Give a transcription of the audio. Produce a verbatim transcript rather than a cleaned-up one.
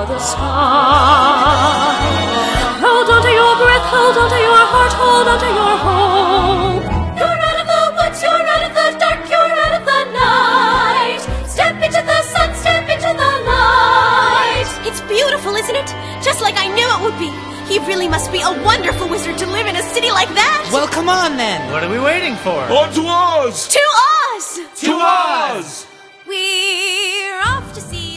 for the sky. Hold on to your breath, hold on to your heart, hold on to your hope. You're out of the woods, you're out of the dark, you're out of the night. Step into the sun, step into the light. It's beautiful, isn't it? Just like I knew it would be. He really must be a wonderful wizard to live in a city like that. Well, come on then. What are we waiting for? On to Oz! To Oz! To Oz! We're off to see